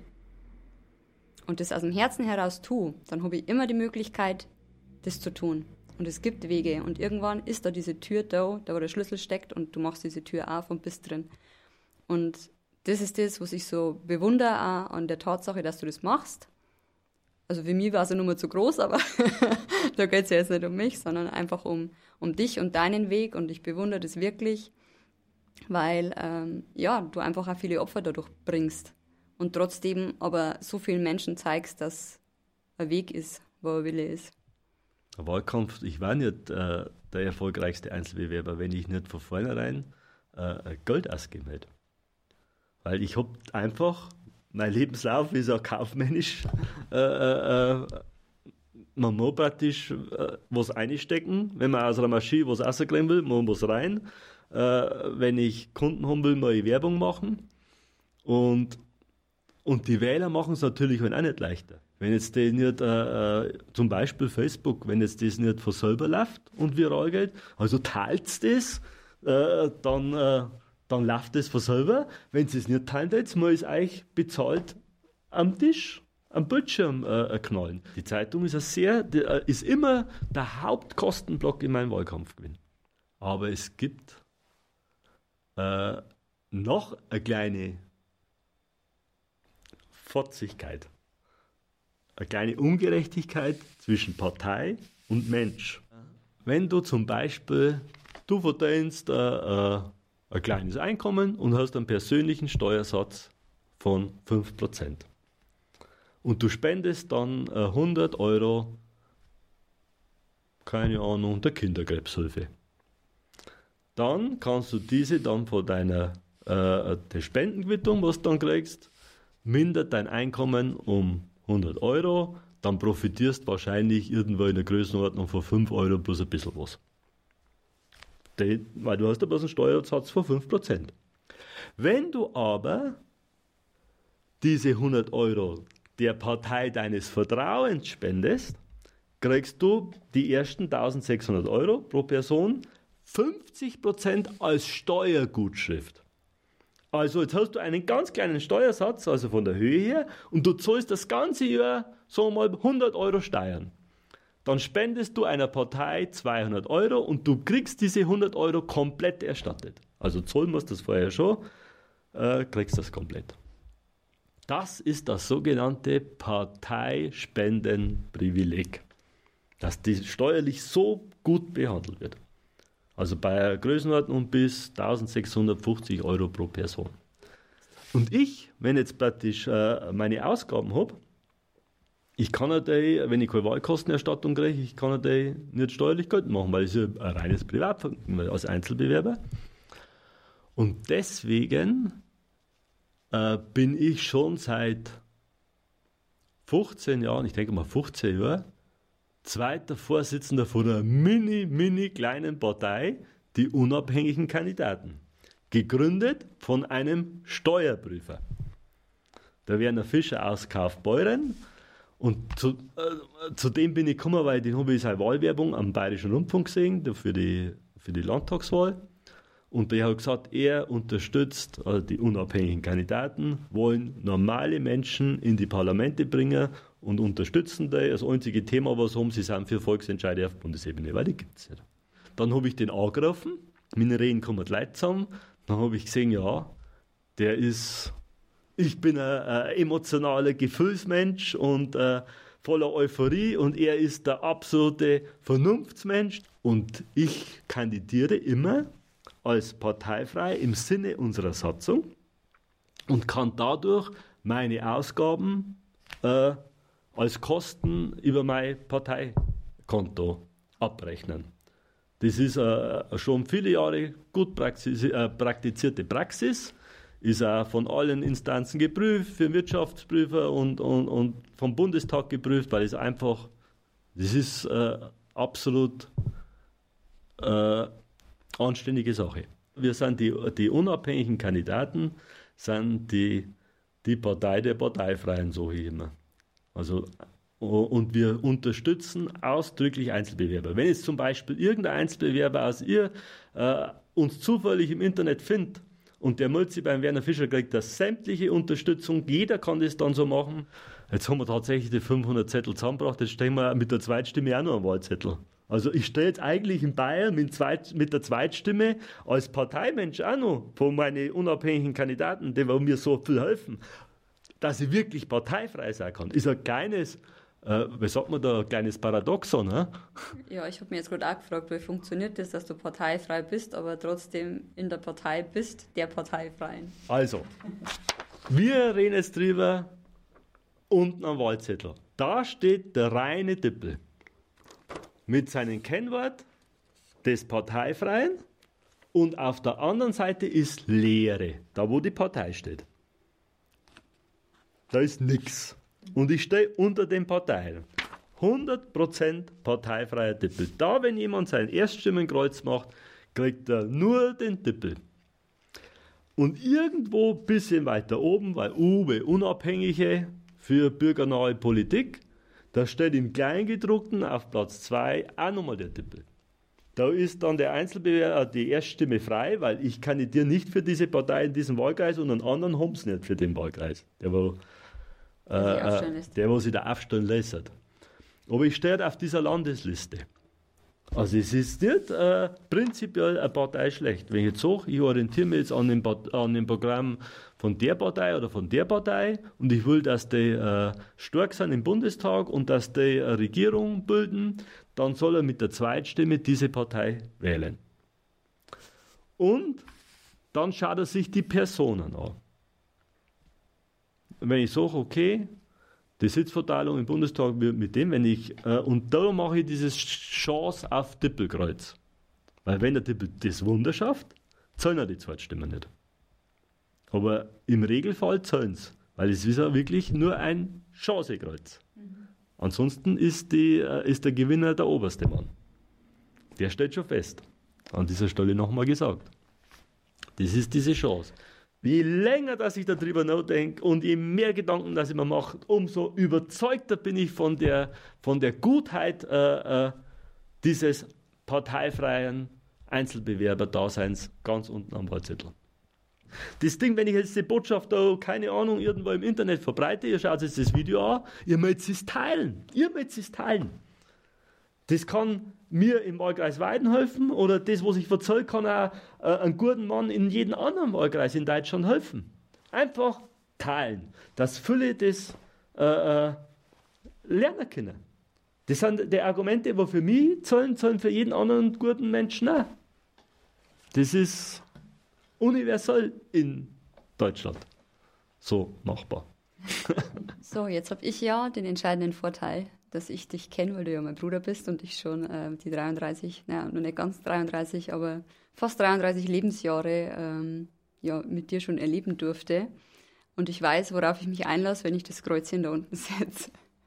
und das aus dem Herzen heraus tue, dann habe ich immer die Möglichkeit, das zu tun. Und es gibt Wege und irgendwann ist da diese Tür da wo der Schlüssel steckt und du machst diese Tür auf und bist drin. Und das ist das, was ich so bewundere auch an der Tatsache, dass du das machst. Also für mich war es ja nur mal zu groß, aber da geht es ja jetzt nicht um mich, sondern einfach um dich und deinen Weg. Und ich bewundere das wirklich, weil du einfach auch viele Opfer dadurch bringst. Und trotzdem aber so vielen Menschen zeigst, dass ein Weg ist, wo ein Wille ist. Ein Wahlkampf, ich war nicht der erfolgreichste Einzelbewerber, wenn ich nicht von vornherein Geld ausgegeben hätte. Weil ich habe einfach, mein Lebenslauf ist auch kaufmännisch, man muss praktisch was einstecken, wenn man aus einer Maschine was rauskriegen will, muss man was rein. Wenn ich Kunden haben will, muss ich Werbung machen. Und die Wähler machen es natürlich auch nicht leichter. Wenn jetzt das nicht, zum Beispiel Facebook, wenn jetzt das nicht von selber läuft und viral geht, also teilt das, dann läuft das von selber. Wenn es nicht teilt, jetzt muss es euch bezahlt am Tisch, am Bildschirm knallen. Die Zeitung ist ist immer der Hauptkostenblock in meinem Wahlkampfgewinn. Aber es gibt noch eine kleine Fotzigkeit. Eine kleine Ungerechtigkeit zwischen Partei und Mensch. Wenn du zum Beispiel, du verdienst ein kleines Einkommen und hast einen persönlichen Steuersatz von 5%. Und du spendest dann 100 Euro, keine Ahnung, der Kinderkrebshilfe. Dann kannst du diese dann von deiner der Spendenquittung, was du dann kriegst, mindert dein Einkommen um 100 Euro, dann profitierst wahrscheinlich irgendwo in der Größenordnung von 5 Euro plus ein bisschen was. Weil du hast ja bloß einen Steuersatz von 5%. Wenn du aber diese 100 Euro der Partei deines Vertrauens spendest, kriegst du die ersten 1600 Euro pro Person 50% als Steuergutschrift. Also jetzt hast du einen ganz kleinen Steuersatz, also von der Höhe her, und du zahlst das ganze Jahr, sagen wir mal, 100 Euro Steuern. dann spendest du einer Partei 200 Euro und du kriegst diese 100 Euro komplett erstattet. Also zahlen musst du das vorher schon, kriegst das komplett. Das ist das sogenannte Parteispendenprivileg, dass die steuerlich so gut behandelt wird. Also bei einer Größenordnung bis 1650 Euro pro Person. Und ich, wenn jetzt praktisch meine Ausgaben habe, ich kann natürlich, wenn ich keine Wahlkostenerstattung kriege, ich kann natürlich nicht steuerlich geltend machen, weil es ja ein reines Privatvergnügen als Einzelbewerber. Und deswegen bin ich schon seit 15 Jahren, ich denke mal 15 Jahre, zweiter Vorsitzender von einer mini kleinen Partei, die unabhängigen Kandidaten. Gegründet von einem Steuerprüfer. Der Werner Fischer aus Kaufbeuren. Und zu dem bin ich gekommen, weil den habe ich seine Wahlwerbung am Bayerischen Rundfunk gesehen, für die Landtagswahl. Und der hat gesagt, er unterstützt, also die unabhängigen Kandidaten wollen normale Menschen in die Parlamente bringen und unterstützen die. Das einzige Thema, was haben, sie sind für Volksentscheide auf Bundesebene, weil die gibt es nicht. Dann habe ich den angerufen, meine Reden kommen die Leute zusammen, dann habe ich gesehen, ja, ich bin ein emotionaler Gefühlsmensch und voller Euphorie und er ist der absolute Vernunftsmensch und ich kandidiere immer als parteifrei im Sinne unserer Satzung und kann dadurch meine Ausgaben als Kosten über mein Parteikonto abrechnen. Das ist schon viele Jahre gut praktizierte Praxis, ist auch von allen Instanzen geprüft, für Wirtschaftsprüfer und vom Bundestag geprüft, weil es einfach, das ist absolut anständige Sache. Wir sind die unabhängigen Kandidaten, sind die Partei der Parteifreien, so hier immer. Also, und wir unterstützen ausdrücklich Einzelbewerber. Wenn jetzt zum Beispiel irgendein Einzelbewerber aus uns zufällig im Internet findet und der meldet sich beim Werner Fischer, kriegt er sämtliche Unterstützung, jeder kann das dann so machen. Jetzt haben wir tatsächlich die 500 Zettel zusammengebracht, jetzt stehen wir mit der Zweitstimme auch noch einen Wahlzettel. Also ich stehe jetzt eigentlich in Bayern mit der Zweitstimme als Parteimensch auch noch von meinen unabhängigen Kandidaten, die mir so viel helfen, dass ich wirklich parteifrei sein kann. Ist ein kleines, wie sagt man da, ein kleines Paradoxon. Ne? Ja, ich habe mir jetzt gerade auch gefragt, wie funktioniert das, dass du parteifrei bist, aber trotzdem in der Partei bist, der Parteifreien. Also, wir reden jetzt drüber, unten am Wahlzettel. Da steht der reine Dippel. Mit seinem Kennwort des Parteifreien und auf der anderen Seite ist Leere, da wo die Partei steht. Da ist nichts. Und ich stehe unter den Parteien. 100% parteifreier Dippel. Da, wenn jemand sein Erststimmenkreuz macht, kriegt er nur den Dippel. Und irgendwo ein bisschen weiter oben, weil Uwe Unabhängige für bürgernahe Politik, da steht im Kleingedruckten auf Platz 2 auch nochmal der Dippel. Da ist dann der Einzelbewerber die Erststimme frei, weil ich kandidiere nicht für diese Partei in diesem Wahlkreis und einen anderen haben sie nicht für den Wahlkreis, der wo sich da aufstellen lässt. Aber ich stehe auf dieser Landesliste. Also es ist nicht prinzipiell eine Partei schlecht. Wenn ich jetzt sage, ich orientiere mich jetzt an dem Programm von der Partei oder von der Partei und ich will, dass die stark sind im Bundestag und dass die eine Regierung bilden, dann soll er mit der Zweitstimme diese Partei wählen. Und dann schaut er sich die Personen an. Wenn ich sage, okay, die Sitzverteilung im Bundestag wird mit dem, und da mache ich dieses Chance auf Dippelkreuz. Weil wenn der Dippel das Wunder schafft, zählen ja die Zweitstimmen nicht. Aber im Regelfall zählen es, weil es ist ja wirklich nur ein Chancekreuz. Ansonsten ist der Gewinner der oberste Mann. Der steht schon fest. An dieser Stelle nochmal gesagt. Das ist diese Chance. Je länger, dass ich darüber nachdenke und je mehr Gedanken, dass ich mir mache, umso überzeugter bin ich von der Gutheit dieses parteifreien Einzelbewerber-Daseins ganz unten am Wahlzettel. Das Ding, wenn ich jetzt die Botschaft da, keine Ahnung, irgendwo im Internet verbreite, ihr schaut jetzt das Video an, ihr möchtet es teilen. Das kann mir im Wahlkreis Weiden helfen oder das, was ich erzähle, kann auch einem guten Mann in jedem anderen Wahlkreis in Deutschland helfen. Einfach teilen, dass viele das lernen können. Das sind die Argumente, die für mich zahlen für jeden anderen guten Menschen auch. Das ist universell in Deutschland so machbar. So, jetzt habe ich ja den entscheidenden Vorteil, dass ich dich kenne, weil du ja mein Bruder bist und ich schon die 33, naja, noch nicht ganz 33, aber fast 33 Lebensjahre mit dir schon erleben durfte. Und ich weiß, worauf ich mich einlasse, wenn ich das Kreuzchen da unten setze.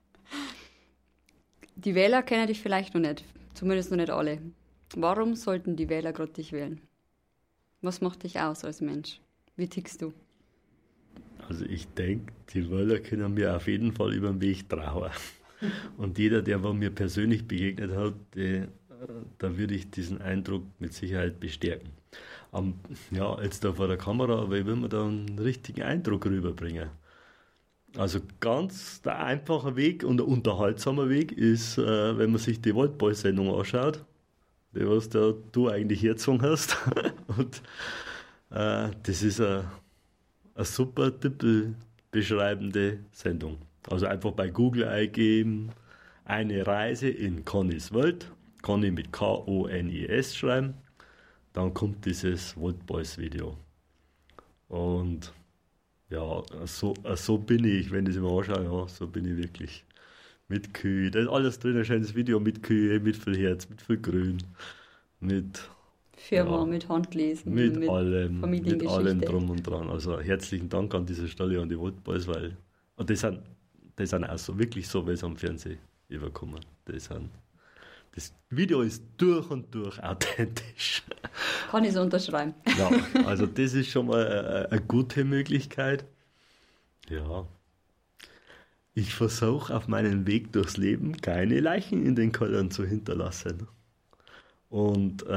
Die Wähler kennen dich vielleicht noch nicht, zumindest noch nicht alle. Warum sollten die Wähler gerade dich wählen? Was macht dich aus als Mensch? Wie tickst du? Also ich denke, die Wähler können mir auf jeden Fall über den Weg trauen. Und jeder, der mir persönlich begegnet hat, da würde ich diesen Eindruck mit Sicherheit bestärken. Jetzt da vor der Kamera, aber ich will mir da einen richtigen Eindruck rüberbringen. Also ganz der einfache Weg und der unterhaltsame Weg ist, wenn man sich die Waldball-Sendung anschaut, die was du eigentlich hergezogen hast. Und das ist eine super tippelbeschreibende Sendung. Also einfach bei Google eingeben, eine Reise in Connys Welt, Conny mit K-O-N-I-S schreiben, dann kommt dieses Waldboys-Video. Und ja, so bin ich, wenn ich es mir anschaue, ja, so bin ich wirklich. Mit Kühe, da ist alles drin, ein schönes Video mit Kühe, mit viel Herz, mit viel Grün, mit Firma, mit Handlesen, mit allem drum und dran. Also herzlichen Dank an dieser Stelle an die Waldboys, weil und die sind auch so, wirklich so, wie es am Fernsehen überkommen. Das Video ist durch und durch authentisch. Kann ich so unterschreiben. Ja, also das ist schon mal eine gute Möglichkeit. Ja. Ich versuche auf meinem Weg durchs Leben keine Leichen in den Kellern zu hinterlassen. Und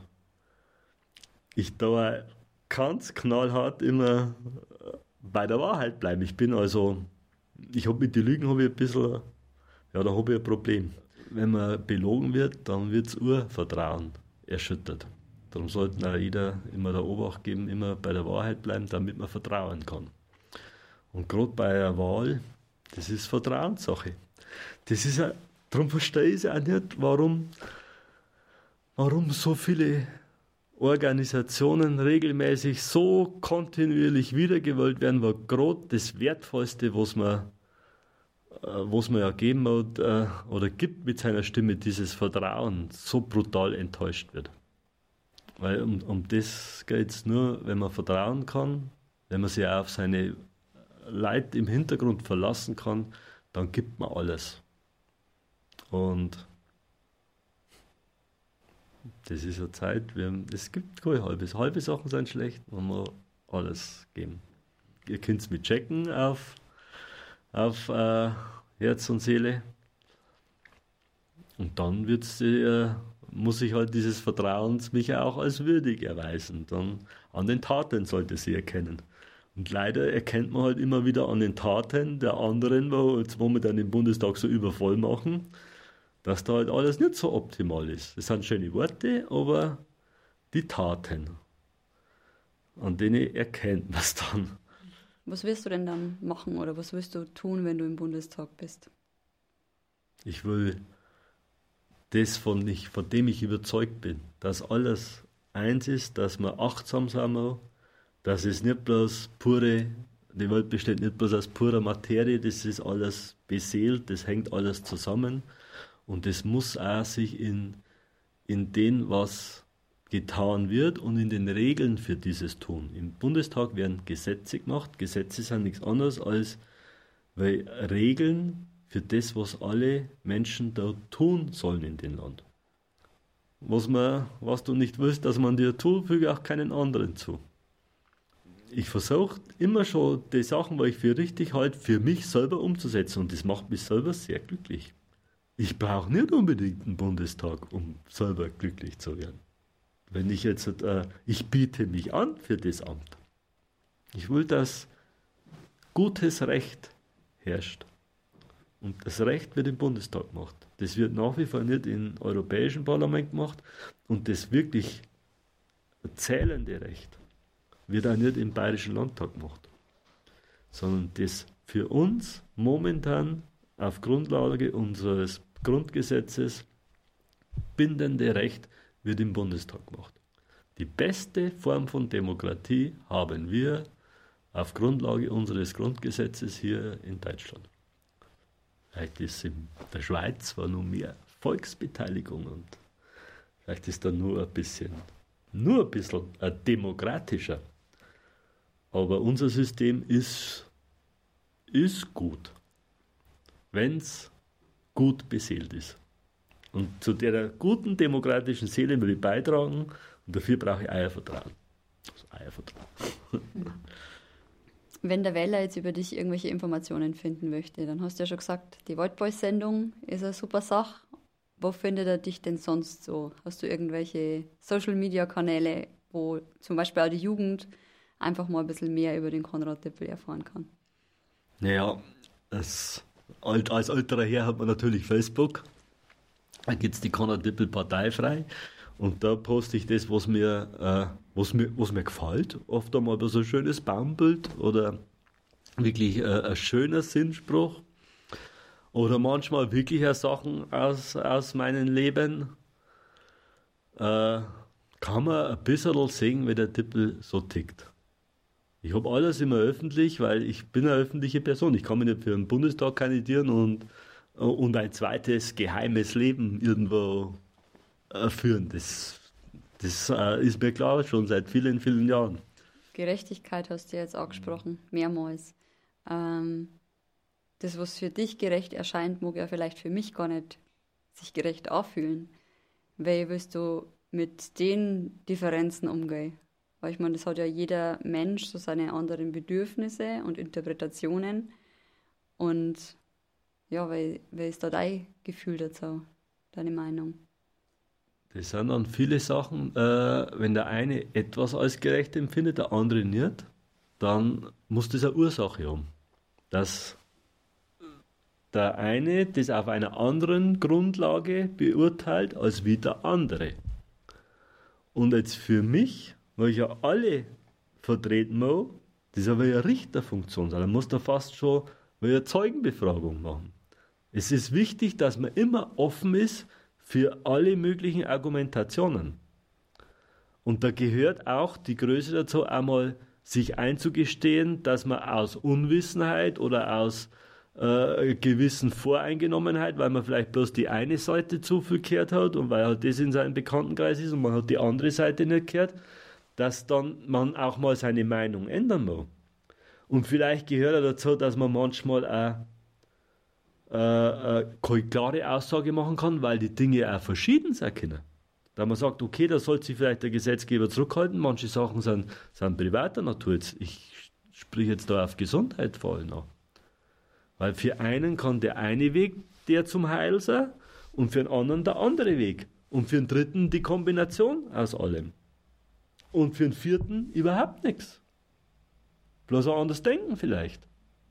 ich da ganz knallhart immer bei der Wahrheit bleiben. Ich habe mit den Lügen ein bisschen, ja, da habe ich ein Problem. Wenn man belogen wird, dann wird das Urvertrauen erschüttert. Darum sollten auch jeder immer der Obacht geben, immer bei der Wahrheit bleiben, damit man vertrauen kann. Und gerade bei einer Wahl, das ist Vertrauenssache. Darum verstehe ich auch nicht, warum so viele Organisationen regelmäßig so kontinuierlich wiedergewählt werden, weil gerade das Wertvollste, was man ja geben hat, oder gibt mit seiner Stimme, dieses Vertrauen, so brutal enttäuscht wird. Weil um das geht es nur, wenn man vertrauen kann, wenn man sich auch auf seine Leute im Hintergrund verlassen kann, dann gibt man alles. Und das ist eine Zeit, es gibt keine halbes. Halbe Sachen sind schlecht, man muss alles geben. Ihr könnt es mit checken auf Herz und Seele. Und dann muss ich halt dieses Vertrauens mich auch als würdig erweisen. Dann an den Taten sollte sie erkennen. Und leider erkennt man halt immer wieder an den Taten der anderen, wo wir dann im Bundestag so übervoll machen, dass da halt alles nicht so optimal ist. Das sind schöne Worte, aber die Taten, an denen erkennt man es dann. Was wirst du denn dann machen oder was wirst du tun, wenn du im Bundestag bist? Ich will das, von dem ich überzeugt bin, dass alles eins ist, dass wir achtsam sind, dass es nicht bloß die Welt besteht nicht bloß aus purer Materie, das ist alles beseelt, das hängt alles zusammen und das muss auch sich in dem, was getan wird und in den Regeln für dieses tun. Im Bundestag werden Gesetze gemacht. Gesetze sind nichts anderes als Regeln für das, was alle Menschen da tun sollen in dem Land. Was du nicht willst, dass man dir tut, füge auch keinen anderen zu. Ich versuche immer schon die Sachen, die ich für richtig halte, für mich selber umzusetzen und das macht mich selber sehr glücklich. Ich brauche nicht unbedingt einen Bundestag, um selber glücklich zu werden. Wenn ich jetzt, ich biete mich an für das Amt. Ich will, dass gutes Recht herrscht. Und das Recht wird im Bundestag gemacht. Das wird nach wie vor nicht im Europäischen Parlament gemacht. Und das wirklich zählende Recht wird auch nicht im Bayerischen Landtag gemacht. Sondern das für uns momentan auf Grundlage unseres Grundgesetzes bindende Recht wird im Bundestag gemacht. Die beste Form von Demokratie haben wir auf Grundlage unseres Grundgesetzes hier in Deutschland. Vielleicht ist in der Schweiz zwar noch mehr Volksbeteiligung und vielleicht ist da nur ein bisschen demokratischer. Aber unser System ist gut, wenn es gut beseelt ist. Und zu der guten demokratischen Seele will ich beitragen und dafür brauche ich Eiervertrauen. Also Eiervertrauen. Wenn der Wähler jetzt über dich irgendwelche Informationen finden möchte, dann hast du ja schon gesagt, die Waldboys-Sendung ist eine super Sache. Wo findet er dich denn sonst so? Hast du irgendwelche Social-Media-Kanäle, wo zum Beispiel auch die Jugend einfach mal ein bisschen mehr über den Konrad Dippel erfahren kann? Naja, als älterer Herr hat man natürlich Facebook. Da gibt es die Konrad Dippel Parteifrei. Und da poste ich das, was mir gefällt. Oft einmal so ein schönes Baumbild oder wirklich ein schöner Sinnspruch. Oder manchmal wirklich Sachen aus meinem Leben. Kann man ein bisschen sehen, wie der Dippel so tickt. Ich habe alles immer öffentlich, weil ich bin eine öffentliche Person. Ich kann mich nicht für den Bundestag kandidieren und ein zweites geheimes Leben irgendwo führen. Das ist mir klar schon seit vielen, vielen Jahren. Gerechtigkeit hast du jetzt angesprochen, mehrmals. Das, was für dich gerecht erscheint, mag ja vielleicht für mich gar nicht sich gerecht anfühlen. Wie willst du mit den Differenzen umgehen? Weil ich meine, das hat ja jeder Mensch so seine anderen Bedürfnisse und Interpretationen. Und ja, wie ist da dein Gefühl dazu, deine Meinung? Das sind dann viele Sachen, wenn der eine etwas als gerecht empfindet, der andere nicht, dann muss das eine Ursache haben. Dass der eine das auf einer anderen Grundlage beurteilt als wie der andere. Und jetzt für mich, weil ich ja alle vertreten muss, das ist aber eine Richterfunktion, dann muss da fast schon eine Zeugenbefragung machen. Es ist wichtig, dass man immer offen ist für alle möglichen Argumentationen. Und da gehört auch die Größe dazu, einmal sich einzugestehen, dass man aus Unwissenheit oder aus gewissen Voreingenommenheit, weil man vielleicht bloß die eine Seite zu viel gehört hat und weil halt das in seinem Bekanntenkreis ist und man hat die andere Seite nicht gehört, dass dann man auch mal seine Meinung ändern muss. Und vielleicht gehört er dazu, dass man manchmal auch keine klare Aussage machen kann, weil die Dinge auch verschieden sein können. Da man sagt, okay, da sollte sich vielleicht der Gesetzgeber zurückhalten, manche Sachen sind privater Natur. Ich spreche jetzt da auf Gesundheit vor allem an. Weil für einen kann der eine Weg der zum Heil sein und für den anderen der andere Weg. Und für den dritten die Kombination aus allem. Und für den vierten überhaupt nichts. Bloß auch anders denken vielleicht.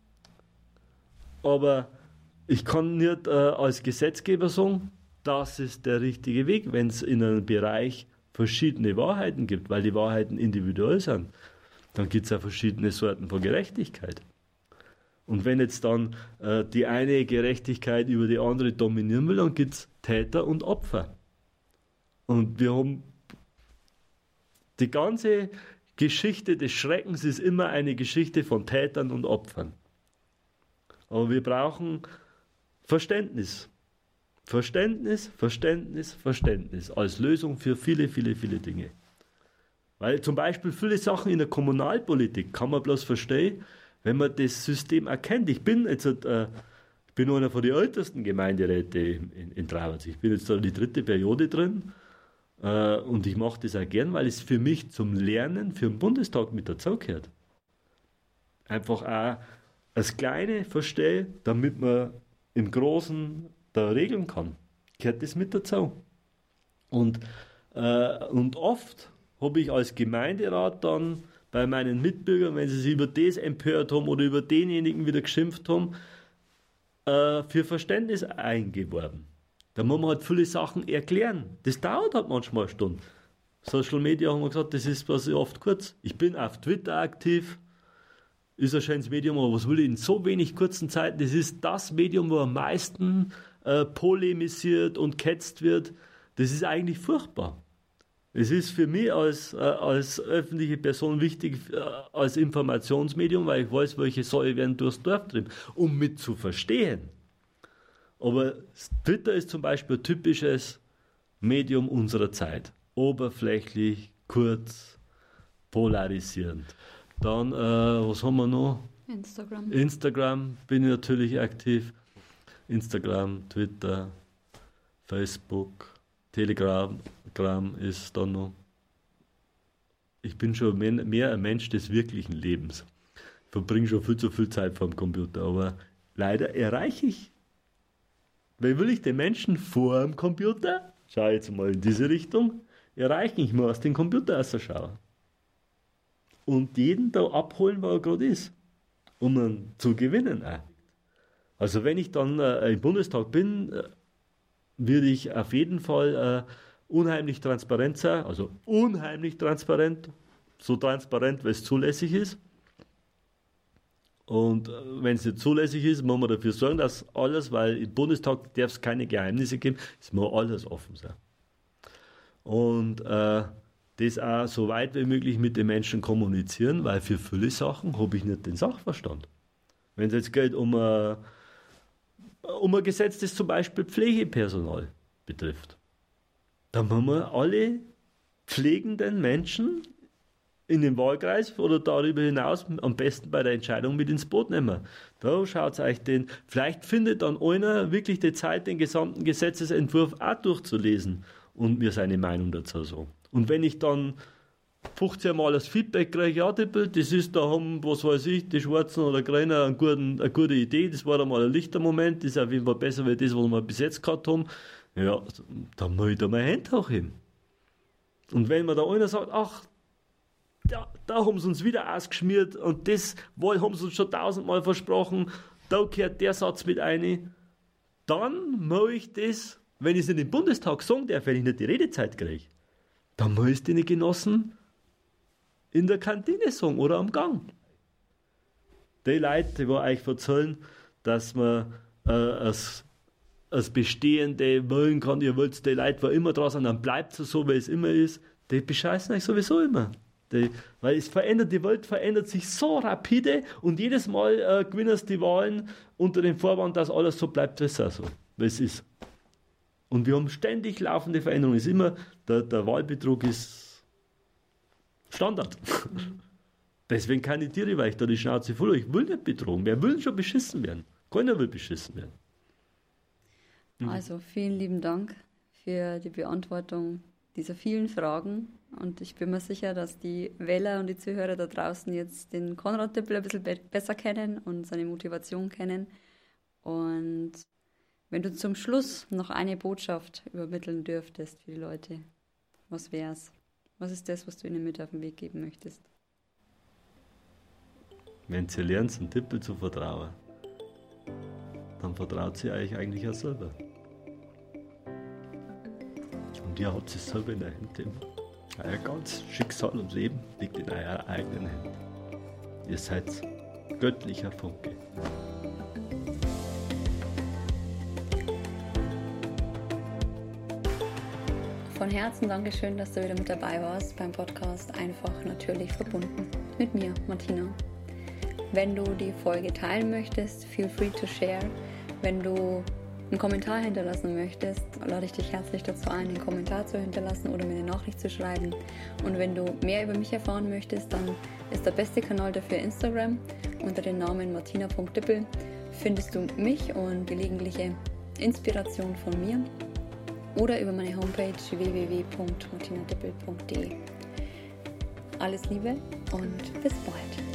Aber ich kann nicht als Gesetzgeber sagen, das ist der richtige Weg, wenn es in einem Bereich verschiedene Wahrheiten gibt, weil die Wahrheiten individuell sind. Dann gibt es ja verschiedene Sorten von Gerechtigkeit. Und wenn jetzt dann die eine Gerechtigkeit über die andere dominieren will, dann gibt es Täter und Opfer. Und wir haben die ganze Geschichte des Schreckens ist immer eine Geschichte von Tätern und Opfern. Aber wir brauchen Verständnis. Verständnis, Verständnis, Verständnis als Lösung für viele, viele, viele Dinge. Weil zum Beispiel viele Sachen in der Kommunalpolitik kann man bloß verstehen, wenn man das System erkennt. Ich bin einer von den ältesten Gemeinderäte in Trauerz. Ich bin jetzt da die 3. Periode drin und ich mache das auch gern, weil es für mich zum Lernen für den Bundestag mit dazugehört. Einfach auch das Kleine verstehe, damit man im Großen da regeln kann. Gehört das mit dazu. Und oft habe ich als Gemeinderat dann bei meinen Mitbürgern, wenn sie sich über das empört haben oder über denjenigen wieder geschimpft haben, für Verständnis eingeworben. Da muss man halt viele Sachen erklären. Das dauert halt manchmal eine Stunde. Social Media haben wir gesagt, das ist was oft kurz. Ich bin auf Twitter aktiv, ist ein schönes Medium, aber was will ich in so wenig kurzen Zeiten? Das ist das Medium, wo am meisten polemisiert und ketzt wird. Das ist eigentlich furchtbar. Es ist für mich als öffentliche Person wichtig, als Informationsmedium, weil ich weiß, welche Säue werden durchs Dorf drin, um mit zu verstehen. Aber Twitter ist zum Beispiel ein typisches Medium unserer Zeit. Oberflächlich, kurz, polarisierend. Dann, was haben wir noch? Instagram bin ich natürlich aktiv. Instagram, Twitter, Facebook, Telegram ist dann noch. Ich bin schon mehr ein Mensch des wirklichen Lebens. Ich verbringe schon viel zu viel Zeit vor dem Computer, aber leider erreiche ich. Weil will ich den Menschen vor dem Computer, schau jetzt mal in diese Richtung, erreichen, ich muss aus dem Computer rausschauen. Und jeden da abholen, wo er gerade ist, um ihn zu gewinnen. Also wenn ich dann im Bundestag bin, würde ich auf jeden Fall unheimlich transparent sein, also unheimlich transparent, so transparent, weil es zulässig ist. Und wenn es nicht zulässig ist, muss man dafür sorgen, dass alles, weil im Bundestag darf es keine Geheimnisse geben, es muss alles offen sein. Und das auch so weit wie möglich mit den Menschen kommunizieren, weil für viele Sachen habe ich nicht den Sachverstand. Wenn es jetzt geht um ein Gesetz, das zum Beispiel Pflegepersonal betrifft, dann müssen wir alle pflegenden Menschen in den Wahlkreis oder darüber hinaus am besten bei der Entscheidung mit ins Boot nehmen. Da schaut euch vielleicht findet dann einer wirklich die Zeit, den gesamten Gesetzesentwurf auch durchzulesen und mir seine Meinung dazu sagen. Und wenn ich dann 15 Mal das Feedback kriege, ja, das ist, da haben, was weiß ich, die Schwarzen oder Grünen eine gute Idee, das war einmal ein lichter Moment, das ist auf jeden Fall besser als das, was wir bis jetzt gehabt haben, ja, dann muss ich da mein Hand hochheben. Und wenn mir da einer sagt, ach, ja, da haben sie uns wieder ausgeschmiert und das haben sie uns schon 1000-mal versprochen, da gehört der Satz mit ein, dann muss ich das, wenn ich es in den Bundestag sagen darf, wenn ich nicht die Redezeit kriege, dann muss ich den Genossen in der Kantine sagen oder am Gang. Die Leute, die euch erzählen, dass man als Bestehende wollen kann, ihr wollt die Leute, die immer dran sind, dann bleibt es so, wie es immer ist, die bescheißen euch sowieso immer. Weil die Welt verändert sich so rapide und jedes Mal gewinnen es die Wahlen unter dem Vorwand, dass alles so bleibt, wie es ist. Und wir haben ständig laufende Veränderungen. Ist immer, der Wahlbetrug ist Standard. Deswegen kandidiere ich, weil ich da die Schnauze voll habe. Ich will nicht betrogen. Wer will schon beschissen werden? Keiner will beschissen werden. Also vielen lieben Dank für die Beantwortung dieser vielen Fragen. Und ich bin mir sicher, dass die Wähler und die Zuhörer da draußen jetzt den Konrad Dippel ein bisschen besser kennen und seine Motivation kennen. Und wenn du zum Schluss noch eine Botschaft übermitteln dürftest für die Leute, was wär's? Was ist das, was du ihnen mit auf den Weg geben möchtest? Wenn sie lernt, einen Dippel zu vertrauen, dann vertraut sie euch eigentlich auch selber. Und ihr habt es selber in der Hand. Euer ganzes Schicksal und Leben liegt in eurer eigenen Hand. Ihr seid göttlicher Funke. Von Herzen Dankeschön, dass du wieder mit dabei warst beim Podcast Einfach natürlich verbunden. Mit mir, Martina. Wenn du die Folge teilen möchtest, feel free to share. Wenn du einen Kommentar hinterlassen möchtest, lade ich dich herzlich dazu ein, einen Kommentar zu hinterlassen oder mir eine Nachricht zu schreiben. Und wenn du mehr über mich erfahren möchtest, dann ist der beste Kanal dafür Instagram. Unter dem Namen martina.dippel findest du mich und gelegentliche Inspiration von mir oder über meine Homepage www.martinadippel.de. Alles Liebe und bis bald.